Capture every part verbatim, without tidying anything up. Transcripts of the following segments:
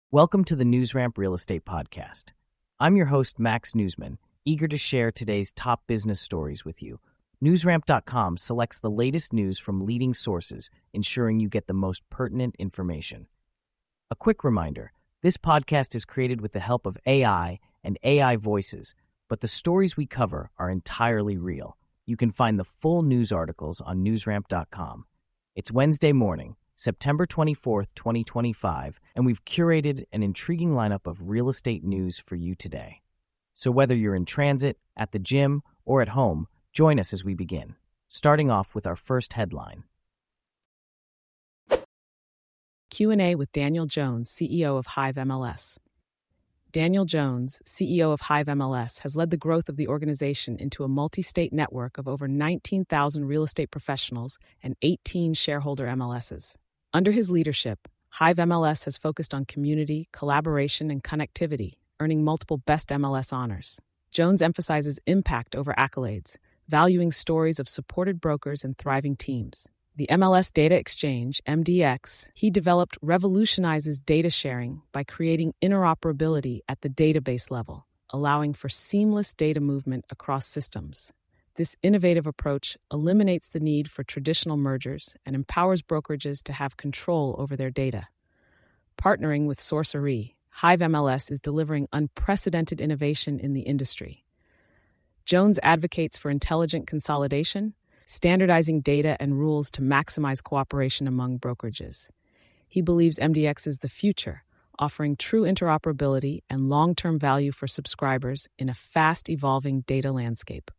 Welcome to the NewsRamp Real Estate Podcast. I'm your host, Max Newsman, eager to share today's top business stories with you. NewsRamp dot com selects the latest news from leading sources, ensuring you get the most pertinent information. A quick reminder, this podcast is created with the help of A I and A I voices, but the stories we cover are entirely real. You can find the full news articles on NewsRamp dot com. It's Wednesday morning, September twenty-fourth, twenty twenty-five, and we've curated an intriguing lineup of real estate news for you today. So whether you're in transit, at the gym, or at home, join us as we begin, starting off with our first headline. Q and A with Daniel Jones, C E O of Hive M L S. Daniel Jones, C E O of Hive M L S, has led the growth of the organization into a multi-state network of over nineteen thousand real estate professionals and eighteen shareholder M L Ss. Under his leadership, Hive M L S has focused on community, collaboration, and connectivity, earning multiple Best M L S honors. Jones emphasizes impact over accolades, valuing stories of supported brokers and thriving teams. The M L S Data Exchange, M D X, he developed revolutionizes data sharing by creating interoperability at the database level, allowing for seamless data movement across systems. This innovative approach eliminates the need for traditional mergers and empowers brokerages to have control over their data. Partnering with Sorcery, Hive M L S is delivering unprecedented innovation in the industry. Jones advocates for intelligent consolidation, standardizing data and rules to maximize cooperation among brokerages. He believes M D X is the future, offering true interoperability and long-term value for subscribers in a fast-evolving data landscape.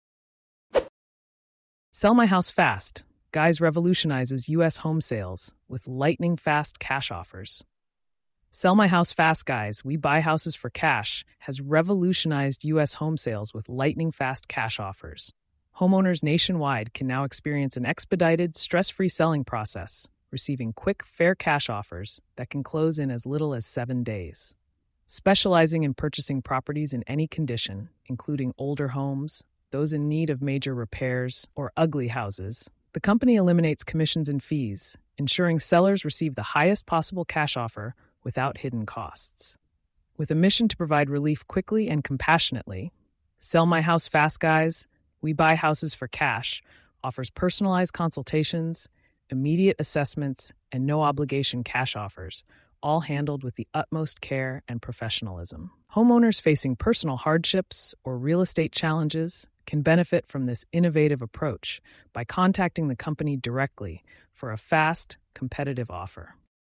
Sell My House Fast. Guys revolutionizes U S home sales with lightning-fast cash offers. Sell My House Fast, Guys, We Buy Houses for Cash has revolutionized U S home sales with lightning-fast cash offers. Homeowners nationwide can now experience an expedited, stress-free selling process, receiving quick, fair cash offers that can close in as little as seven days. Specializing in purchasing properties in any condition, including older homes, those in need of major repairs, or ugly houses, the company eliminates commissions and fees, ensuring sellers receive the highest possible cash offer without hidden costs. With a mission to provide relief quickly and compassionately, Sell My House Fast, Guys, We Buy Houses for Cash offers personalized consultations, immediate assessments, and no-obligation cash offers, all handled with the utmost care and professionalism. Homeowners facing personal hardships or real estate challenges can benefit from this innovative approach by contacting the company directly for a fast, competitive offer.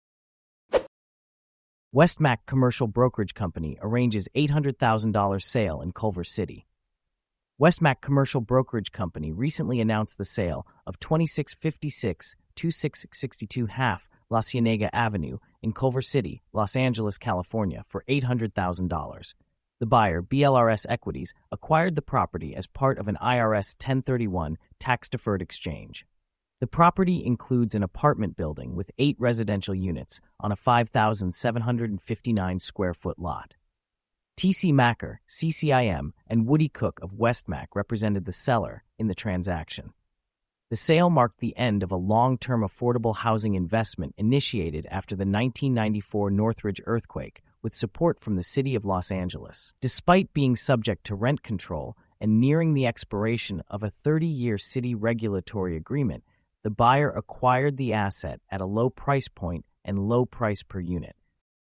Westmac Commercial Brokerage Company arranges eight hundred thousand dollars sale in Culver City. Westmac Commercial Brokerage Company recently announced the sale of twenty-six fifty-six twenty-six sixty-two Half La Cienega Avenue in Culver City, Los Angeles, California for eight hundred thousand dollars. The buyer, B L R S Equities, acquired the property as part of an I R S ten thirty-one tax-deferred exchange. The property includes an apartment building with eight residential units on a five thousand seven hundred fifty-nine square foot lot. T C Macker, C C I M, and Woody Cook of Westmac represented the seller in the transaction. The sale marked the end of a long-term affordable housing investment initiated after the nineteen ninety-four Northridge earthquake, with support from the city of Los Angeles. Despite being subject to rent control and nearing the expiration of a thirty-year city regulatory agreement, the buyer acquired the asset at a low price point and low price per unit.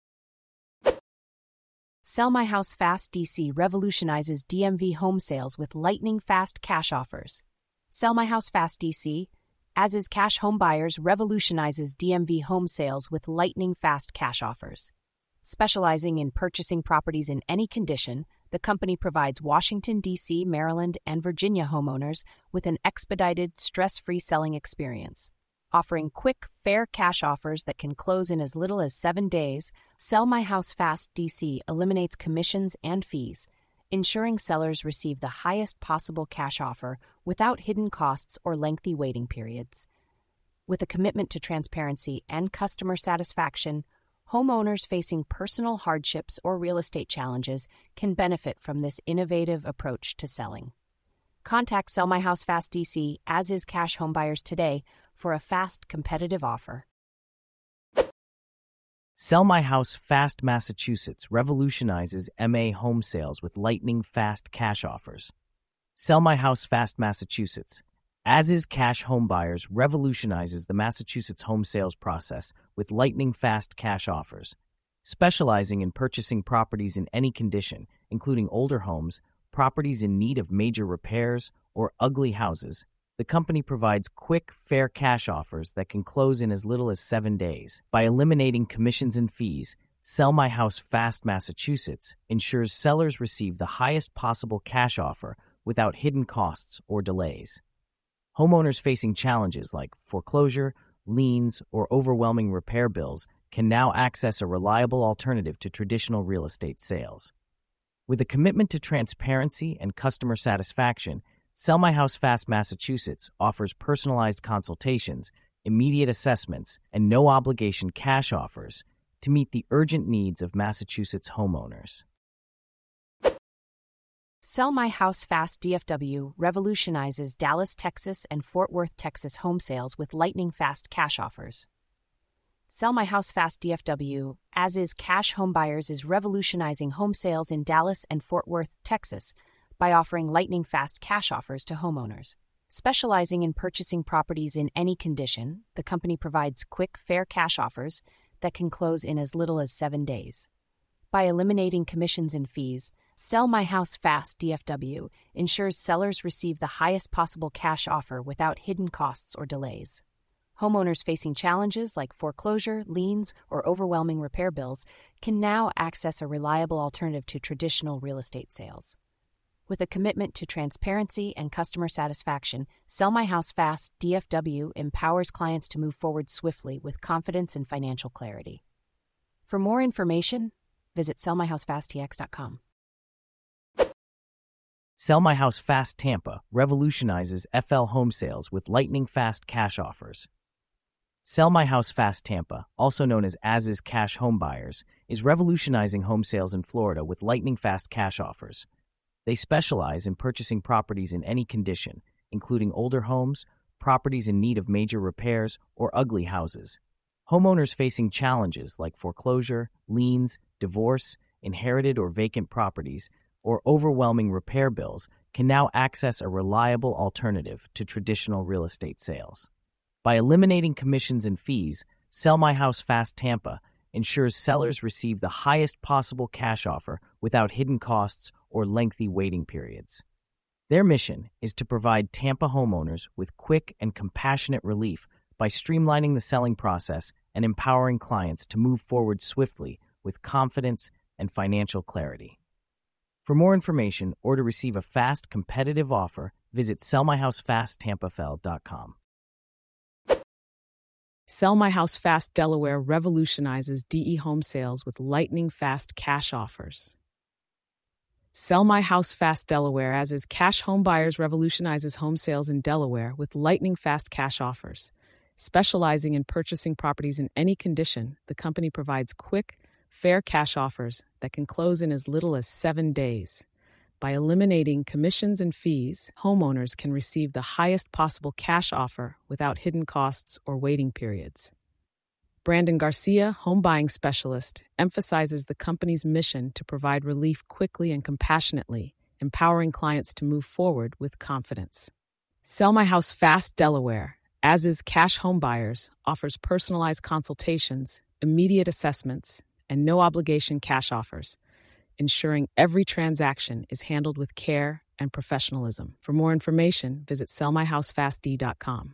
Sell My House Fast D C revolutionizes D M V home sales with lightning-fast cash offers. Sell My House Fast D C, as is Cash Home Buyers, revolutionizes D M V home sales with lightning-fast cash offers. Specializing in purchasing properties in any condition, the company provides Washington, D C, Maryland, and Virginia homeowners with an expedited, stress-free selling experience. Offering quick, fair cash offers that can close in as little as seven days, Sell My House Fast D C eliminates commissions and fees, ensuring sellers receive the highest possible cash offer without hidden costs or lengthy waiting periods. With a commitment to transparency and customer satisfaction, homeowners facing personal hardships or real estate challenges can benefit from this innovative approach to selling. Contact Sell My House Fast D C, as is Cash Home Buyers today, for a fast, competitive offer. Sell My House Fast Massachusetts revolutionizes M A home sales with lightning-fast cash offers. Sell My House Fast Massachusetts, As Is Cash Home Buyers, revolutionizes the Massachusetts home sales process with lightning-fast cash offers. Specializing in purchasing properties in any condition, including older homes, properties in need of major repairs, or ugly houses, the company provides quick, fair cash offers that can close in as little as seven days. By eliminating commissions and fees, Sell My House Fast Massachusetts ensures sellers receive the highest possible cash offer without hidden costs or delays. Homeowners facing challenges like foreclosure, liens, or overwhelming repair bills can now access a reliable alternative to traditional real estate sales. With a commitment to transparency and customer satisfaction, Sell My House Fast Massachusetts offers personalized consultations, immediate assessments, and no-obligation cash offers to meet the urgent needs of Massachusetts homeowners. Sell My House Fast D F W revolutionizes Dallas, Texas, and Fort Worth, Texas home sales with lightning-fast cash offers. Sell My House Fast D F W, As Is Cash Home Buyers, is revolutionizing home sales in Dallas and Fort Worth, Texas, by offering lightning-fast cash offers to homeowners. Specializing in purchasing properties in any condition, the company provides quick, fair cash offers that can close in as little as seven days. By eliminating commissions and fees, Sell My House Fast D F W ensures sellers receive the highest possible cash offer without hidden costs or delays. Homeowners facing challenges like foreclosure, liens, or overwhelming repair bills can now access a reliable alternative to traditional real estate sales. With a commitment to transparency and customer satisfaction, Sell My House Fast D F W empowers clients to move forward swiftly with confidence and financial clarity. For more information, visit sell my house fast t x dot com. Sell My House Fast Tampa revolutionizes F L home sales with lightning-fast cash offers. Sell My House Fast Tampa, also known as As Is Cash Home Buyers, is revolutionizing home sales in Florida with lightning-fast cash offers. They specialize in purchasing properties in any condition, including older homes, properties in need of major repairs, or ugly houses. Homeowners facing challenges like foreclosure, liens, divorce, inherited or vacant properties, or overwhelming repair bills can now access a reliable alternative to traditional real estate sales. By eliminating commissions and fees, Sell My House Fast Tampa ensures sellers receive the highest possible cash offer without hidden costs or lengthy waiting periods. Their mission is to provide Tampa homeowners with quick and compassionate relief by streamlining the selling process and empowering clients to move forward swiftly with confidence and financial clarity. For more information or to receive a fast, competitive offer, visit sell my house fast tampa f l dot com. Sell My House Fast Delaware revolutionizes D E home sales with lightning-fast cash offers. Sell My House Fast Delaware, As Is Cash Home Buyers, revolutionizes home sales in Delaware with lightning-fast cash offers. Specializing in purchasing properties in any condition, the company provides quick, fair cash offers that can close in as little as seven days. By eliminating commissions and fees, homeowners can receive the highest possible cash offer without hidden costs or waiting periods. Brandon Garcia, home buying specialist, emphasizes the company's mission to provide relief quickly and compassionately, empowering clients to move forward with confidence. Sell My House Fast Delaware, As Is Cash Home Buyers, offers personalized consultations, immediate assessments, and no-obligation cash offers, ensuring every transaction is handled with care and professionalism. For more information, visit sell my house fast d dot com.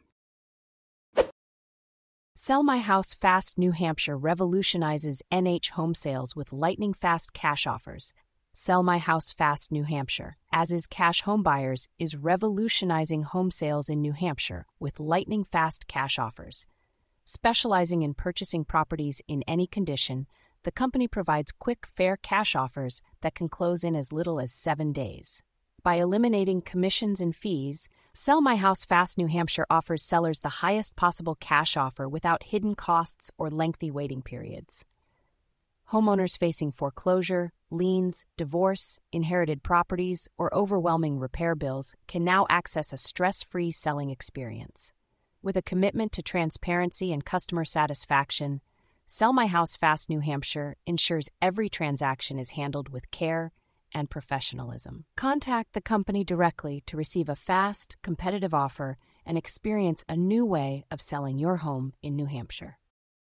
Sell My House Fast New Hampshire revolutionizes N H home sales with lightning-fast cash offers. Sell My House Fast New Hampshire, As Is Cash Home Buyers, is revolutionizing home sales in New Hampshire with lightning-fast cash offers. Specializing in purchasing properties in any condition, the company provides quick, fair cash offers that can close in as little as seven days. By eliminating commissions and fees, Sell My House Fast New Hampshire offers sellers the highest possible cash offer without hidden costs or lengthy waiting periods. Homeowners facing foreclosure, liens, divorce, inherited properties, or overwhelming repair bills can now access a stress-free selling experience. With a commitment to transparency and customer satisfaction, Sell My House Fast New Hampshire ensures every transaction is handled with care and professionalism. Contact the company directly to receive a fast, competitive offer and experience a new way of selling your home in New Hampshire.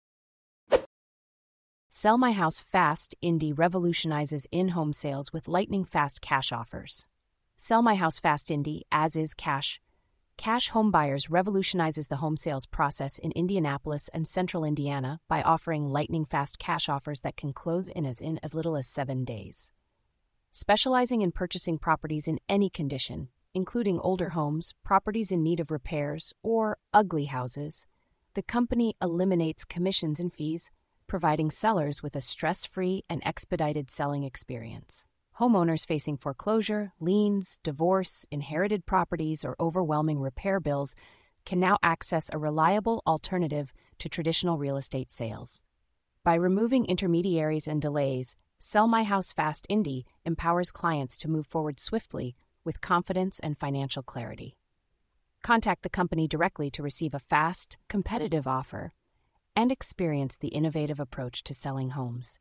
Sell My House Fast Indy revolutionizes in-home sales with lightning-fast cash offers. Sell My House Fast Indy, as is Cash. Cash Home Buyers revolutionizes the home sales process in Indianapolis and central Indiana by offering lightning-fast cash offers that can close in as in as little as seven days. Specializing in purchasing properties in any condition, including older homes, properties in need of repairs, or ugly houses, the company eliminates commissions and fees, providing sellers with a stress-free and expedited selling experience. Homeowners facing foreclosure, liens, divorce, inherited properties, or overwhelming repair bills can now access a reliable alternative to traditional real estate sales. By removing intermediaries and delays, Sell My House Fast Indy empowers clients to move forward swiftly with confidence and financial clarity. Contact the company directly to receive a fast, competitive offer and experience the innovative approach to selling homes.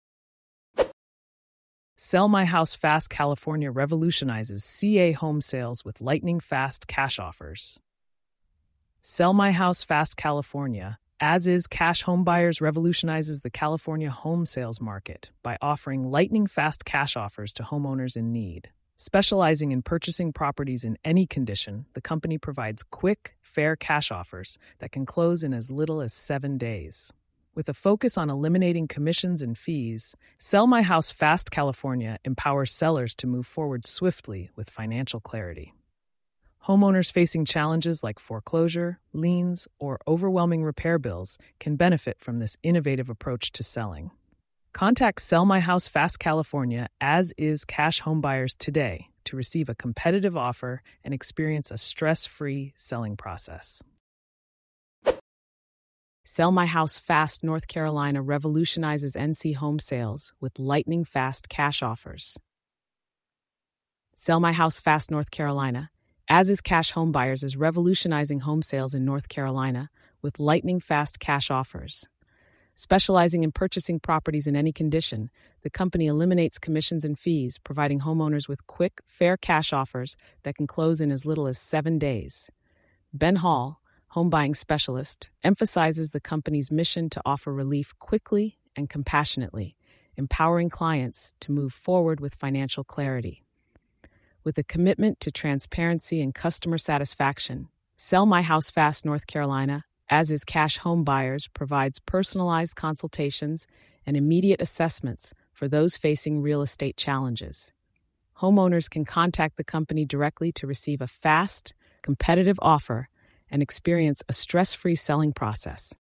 Sell My House Fast California revolutionizes C A home sales with lightning-fast cash offers. Sell My House Fast California, as is Cash Home Buyers, revolutionizes the California home sales market by offering lightning-fast cash offers to homeowners in need. Specializing in purchasing properties in any condition, the company provides quick, fair cash offers that can close in as little as seven days. With a focus on eliminating commissions and fees, Sell My House Fast California empowers sellers to move forward swiftly with financial clarity. Homeowners facing challenges like foreclosure, liens, or overwhelming repair bills can benefit from this innovative approach to selling. Contact Sell My House Fast California, as is Cash Home Buyers, today to receive a competitive offer and experience a stress-free selling process. Sell My House Fast North Carolina revolutionizes N C home sales with lightning-fast cash offers. Sell My House Fast North Carolina, as is Cash Home Buyers, is revolutionizing home sales in North Carolina with lightning-fast cash offers. Specializing in purchasing properties in any condition, the company eliminates commissions and fees, providing homeowners with quick, fair cash offers that can close in as little as seven days. Ben Hall, home buying specialist, emphasizes the company's mission to offer relief quickly and compassionately, empowering clients to move forward with financial clarity. With a commitment to transparency and customer satisfaction, Sell My House Fast North Carolina, as is Cash Home Buyers, provides personalized consultations and immediate assessments for those facing real estate challenges. Homeowners can contact the company directly to receive a fast, competitive offer and experience a stress-free selling process.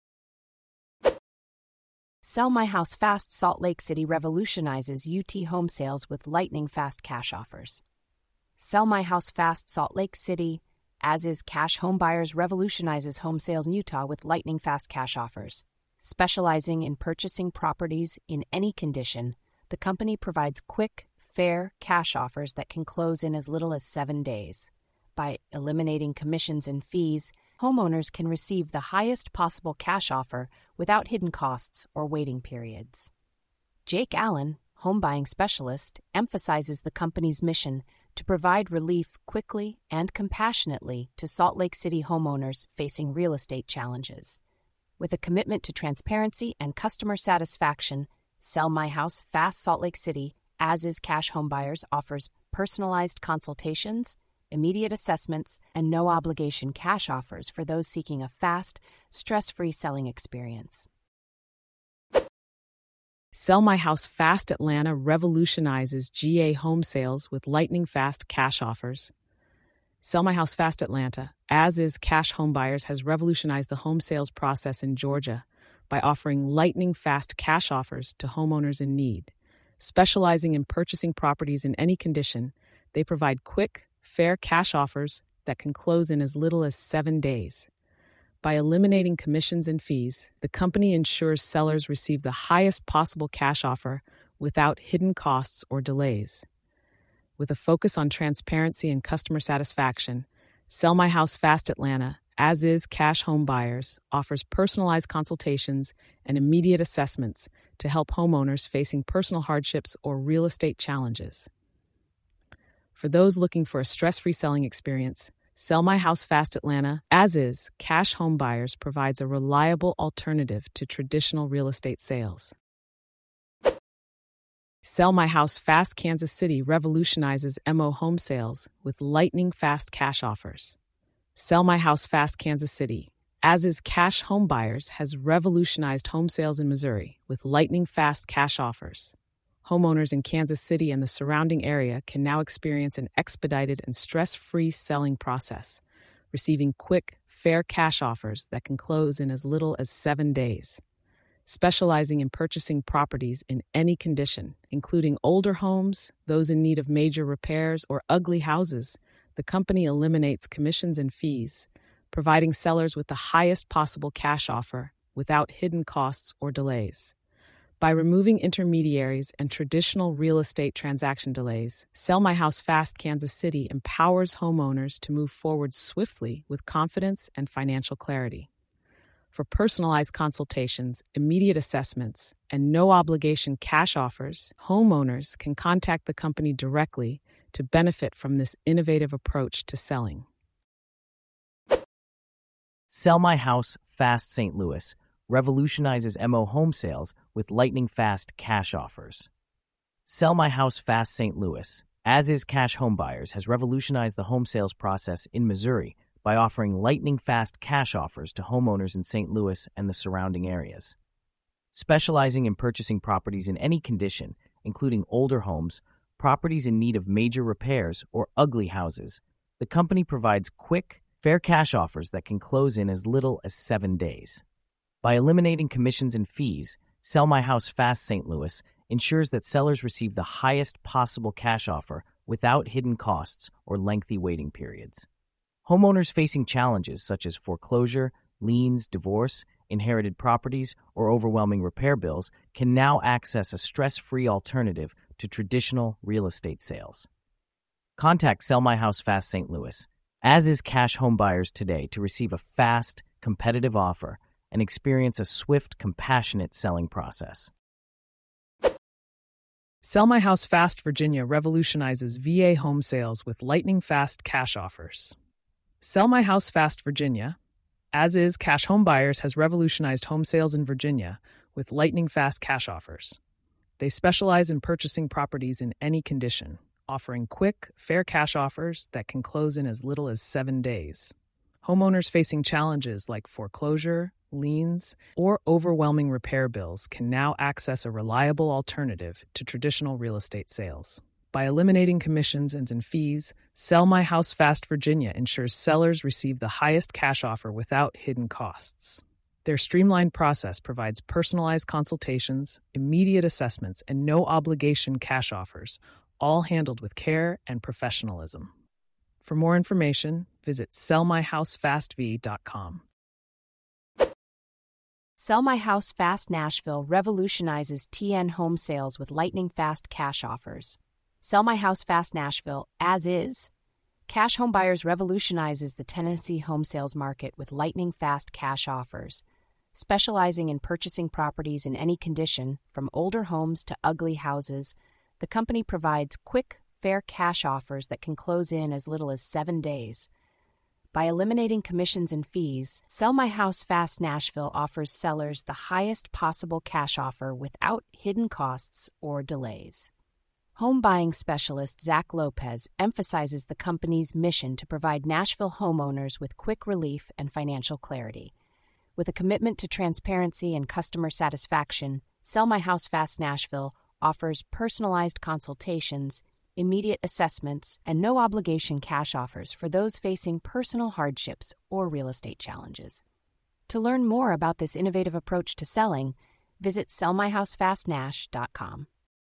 Sell My House Fast Salt Lake City revolutionizes U T home sales with lightning-fast cash offers. Sell My House Fast Salt Lake City, as is Cash Home Buyers, revolutionizes home sales in Utah with lightning-fast cash offers. Specializing in purchasing properties in any condition, the company provides quick, fair cash offers that can close in as little as seven days. By eliminating commissions and fees, homeowners can receive the highest possible cash offer without hidden costs or waiting periods. Jake Allen, home buying specialist, emphasizes the company's mission to provide relief quickly and compassionately to Salt Lake City homeowners facing real estate challenges. With a commitment to transparency and customer satisfaction, Sell My House Fast Salt Lake City, as is Cash Home Buyers, offers personalized consultations, immediate assessments, and no-obligation cash offers for those seeking a fast, stress-free selling experience. Sell My House Fast Atlanta revolutionizes G A home sales with lightning-fast cash offers. Sell My House Fast Atlanta, as is Cash Home Buyers, has revolutionized the home sales process in Georgia by offering lightning-fast cash offers to homeowners in need. Specializing in purchasing properties in any condition, they provide quick, fair cash offers that can close in as little as seven days. By eliminating commissions and fees, the company ensures sellers receive the highest possible cash offer without hidden costs or delays. With a focus on transparency and customer satisfaction, Sell My House Fast Atlanta, As Is Cash Home Buyers offers personalized consultations and immediate assessments to help homeowners facing personal hardships or real estate challenges. For those looking for a stress-free selling experience, Sell My House Fast Atlanta, As Is Cash Home Buyers provides a reliable alternative to traditional real estate sales. Sell My House Fast Kansas City revolutionizes M O home sales with lightning-fast cash offers. Sell My House Fast Kansas City, As Is Cash Home Buyers has revolutionized home sales in Missouri with lightning-fast cash offers. Homeowners in Kansas City and the surrounding area can now experience an expedited and stress-free selling process, receiving quick, fair cash offers that can close in as little as seven days. Specializing in purchasing properties in any condition, including older homes, those in need of major repairs, or ugly houses, the company eliminates commissions and fees, providing sellers with the highest possible cash offer without hidden costs or delays. By removing intermediaries and traditional real estate transaction delays, Sell My House Fast Kansas City empowers homeowners to move forward swiftly with confidence and financial clarity. For personalized consultations, immediate assessments, and no-obligation cash offers, homeowners can contact the company directly to benefit from this innovative approach to selling. Sell My House Fast Saint Louis revolutionizes M O home sales with lightning-fast cash offers. Sell My House Fast Saint Louis, As Is Cash Home Buyers, has revolutionized the home sales process in Missouri by offering lightning-fast cash offers to homeowners in Saint Louis and the surrounding areas. Specializing in purchasing properties in any condition, including older homes, properties in need of major repairs, or ugly houses, the company provides quick, fair cash offers that can close in as little as seven days. By eliminating commissions and fees, Sell My House Fast Saint Louis ensures that sellers receive the highest possible cash offer without hidden costs or lengthy waiting periods. Homeowners facing challenges such as foreclosure, liens, divorce, inherited properties, or overwhelming repair bills can now access a stress-free alternative to traditional real estate sales. Contact Sell My House Fast Saint Louis, As Is Cash Home Buyers today to receive a fast, competitive offer and experience a swift, compassionate selling process. Sell My House Fast Virginia revolutionizes V A home sales with lightning-fast cash offers. Sell My House Fast Virginia, As Is Cash Home Buyers has revolutionized home sales in Virginia with lightning-fast cash offers. They specialize in purchasing properties in any condition, offering quick, fair cash offers that can close in as little as seven days. Homeowners facing challenges like foreclosure, liens, or overwhelming repair bills can now access a reliable alternative to traditional real estate sales. By eliminating commissions and fees, Sell My House Fast Virginia ensures sellers receive the highest cash offer without hidden costs. Their streamlined process provides personalized consultations, immediate assessments, and no-obligation cash offers, all handled with care and professionalism. For more information, visit sell my house fast v dot com. Sell My House Fast Nashville revolutionizes T N home sales with lightning-fast cash offers. Sell My House Fast Nashville, As Is Cash Home Buyers revolutionizes the Tennessee home sales market with lightning-fast cash offers. Specializing in purchasing properties in any condition, from older homes to ugly houses, the company provides quick, fair cash offers that can close in as little as seven days. By eliminating commissions and fees, Sell My House Fast Nashville offers sellers the highest possible cash offer without hidden costs or delays. Home buying specialist Zach Lopez emphasizes the company's mission to provide Nashville homeowners with quick relief and financial clarity. With a commitment to transparency and customer satisfaction, Sell My House Fast Nashville offers personalized consultations, immediate assessments, and no-obligation cash offers for those facing personal hardships or real estate challenges. To learn more about this innovative approach to selling, visit sell my house fast nash dot com.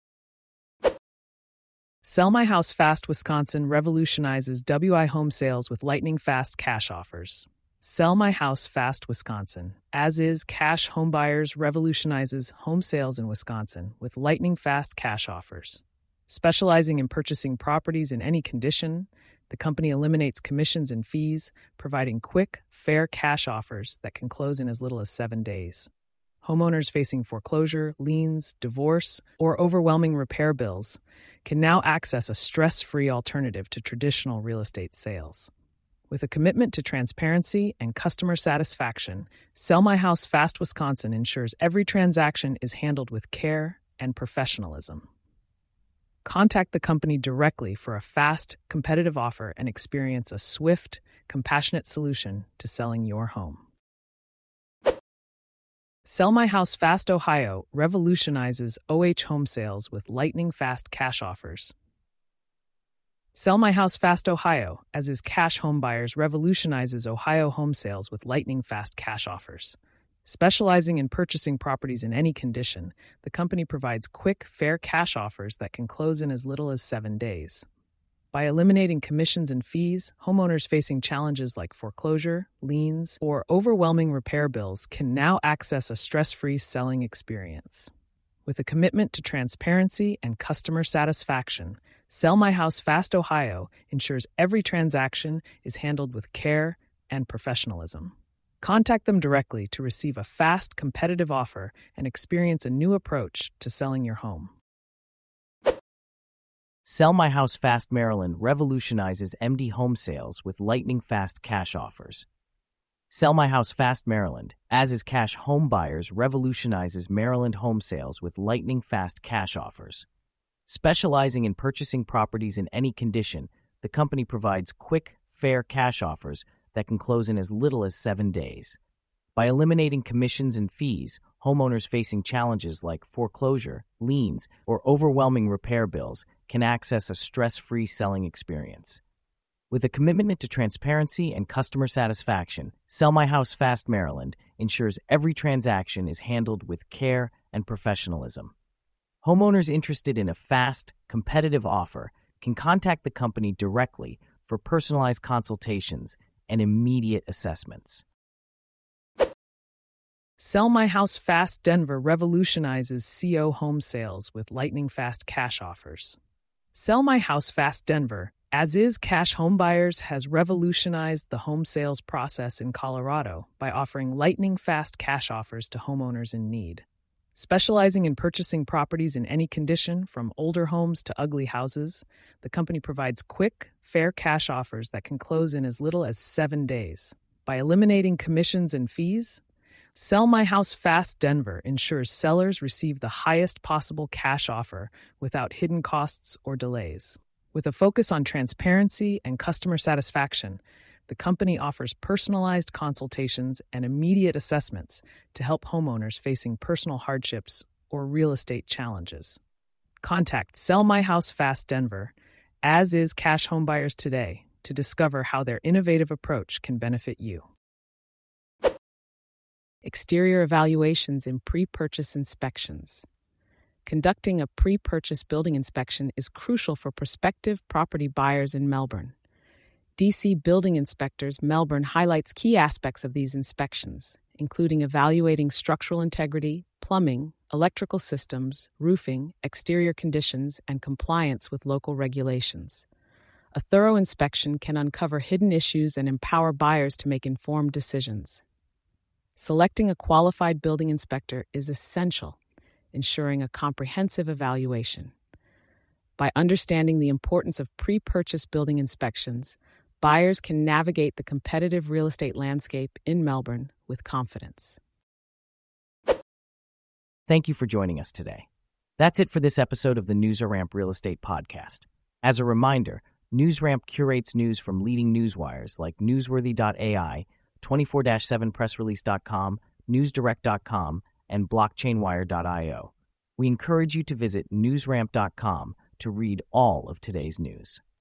Sell My House Fast Wisconsin revolutionizes W I home sales with lightning-fast cash offers. Sell My House Fast Wisconsin, As Is Cash Home Buyers revolutionizes home sales in Wisconsin with lightning-fast cash offers. Specializing in purchasing properties in any condition, The company eliminates commissions and fees, providing quick, fair cash offers that can close in as little as seven days. Homeowners facing foreclosure, liens, divorce, or overwhelming repair bills can now access a stress-free alternative to traditional real estate sales. With a commitment to transparency and customer satisfaction, Sell My House Fast Wisconsin ensures every transaction is handled with care and professionalism. Contact the company directly for a fast, competitive offer and experience a swift, compassionate solution to selling your home. Sell My House Fast Ohio revolutionizes O H home sales with lightning-fast cash offers. Sell My House Fast Ohio, as is Cash Home Buyers, revolutionizes Ohio home sales with lightning-fast cash offers. Specializing in purchasing properties in any condition, the company provides quick, fair cash offers that can close in as little as seven days. By eliminating commissions and fees, homeowners facing challenges like foreclosure, liens, or overwhelming repair bills can now access a stress-free selling experience. With a commitment to transparency and customer satisfaction, Sell My House Fast Ohio ensures every transaction is handled with care and professionalism. Contact them directly to receive a fast, competitive offer and experience a new approach to selling your home. Sell My House Fast Maryland revolutionizes M D home sales with lightning-fast cash offers. Sell My House Fast Maryland, as is Cash Home Buyers, revolutionizes Maryland home sales with lightning-fast cash offers. Specializing in purchasing properties in any condition, the company provides quick, fair cash offers that can close in as little as seven days. By eliminating commissions and fees, homeowners facing challenges like foreclosure, liens, or overwhelming repair bills can access a stress-free selling experience. With a commitment to transparency and customer satisfaction, Sell My House Fast Maryland ensures every transaction is handled with care and professionalism. Homeowners interested in a fast, competitive offer can contact the company directly for personalized consultations and immediate assessments. Sell My House Fast Denver revolutionizes C O home sales with lightning-fast cash offers. Sell My House Fast Denver, as is Cash Home Buyers, has revolutionized the home sales process in Colorado by offering lightning-fast cash offers to homeowners in need. Specializing in purchasing properties in any condition, from older homes to ugly houses, the company provides quick, fair cash offers that can close in as little as seven days. By eliminating commissions and fees, Sell My House Fast Denver ensures sellers receive the highest possible cash offer without hidden costs or delays. With a focus on transparency and customer satisfaction, the company offers personalized consultations and immediate assessments to help homeowners facing personal hardships or real estate challenges. Contact Sell My House Fast Denver, as is Cash Home Buyers today, to discover how their innovative approach can benefit you. Exterior evaluations and pre-purchase inspections. Conducting a pre-purchase building inspection is crucial for prospective property buyers in Melbourne. D C Building Inspectors Melbourne highlights key aspects of these inspections, including evaluating structural integrity, plumbing, electrical systems, roofing, exterior conditions, and compliance with local regulations. A thorough inspection can uncover hidden issues and empower buyers to make informed decisions. Selecting a qualified building inspector is essential, ensuring a comprehensive evaluation. By understanding the importance of pre-purchase building inspections, buyers can navigate the competitive real estate landscape in Melbourne with confidence. Thank you for joining us today. That's it for this episode of the NewsRamp Real Estate Podcast. As a reminder, NewsRamp curates news from leading newswires like newsworthy dot A I, twenty-four seven press release dot com, news direct dot com, and blockchain wire dot io. We encourage you to visit newsramp dot com to read all of today's news.